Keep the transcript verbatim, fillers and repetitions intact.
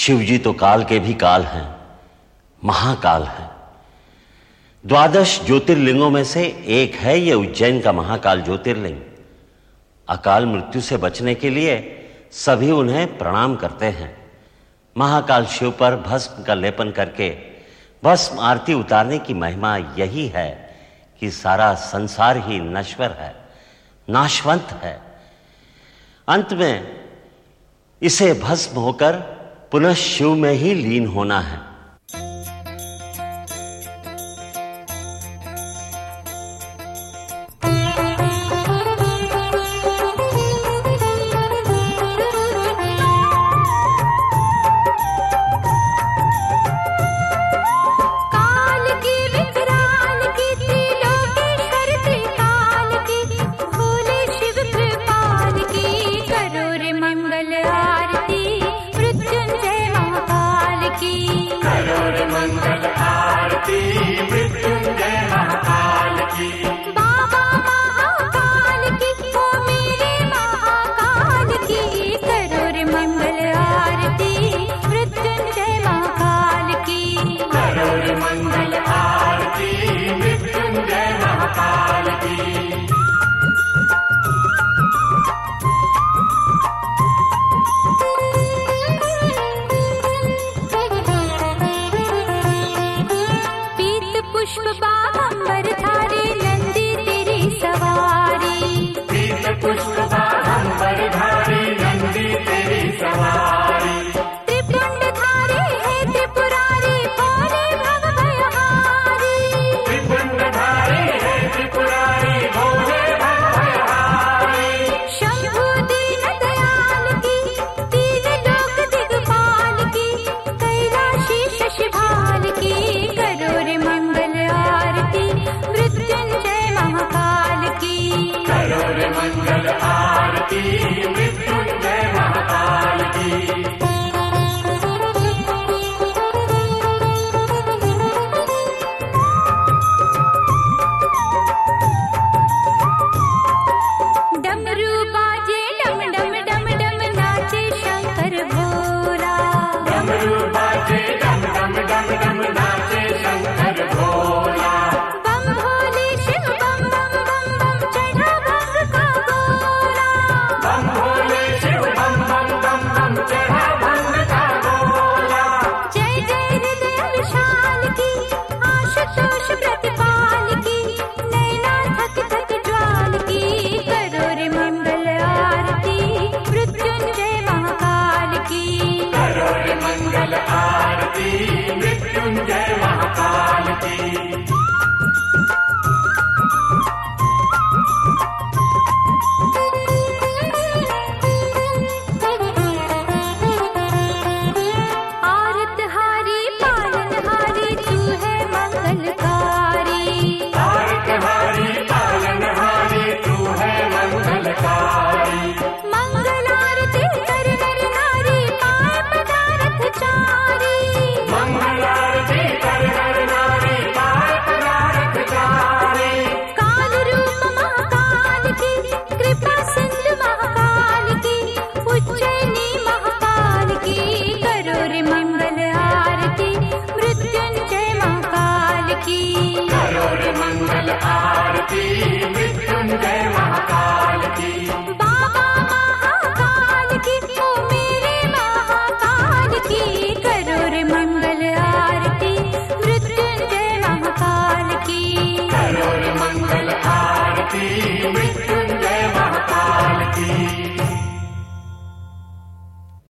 शिवजी तो काल के भी काल हैं, महाकाल हैं। द्वादश ज्योतिर्लिंगों में से एक है ये उज्जैन का महाकाल ज्योतिर्लिंग। अकाल मृत्यु से बचने के लिए सभी उन्हें प्रणाम करते हैं। महाकाल शिव पर भस्म का लेपन करके भस्म आरती उतारने की महिमा यही है कि सारा संसार ही नश्वर है, नाशवंत है। अंत में इसे भस्म होकर पुनः शिव में ही लीन होना है।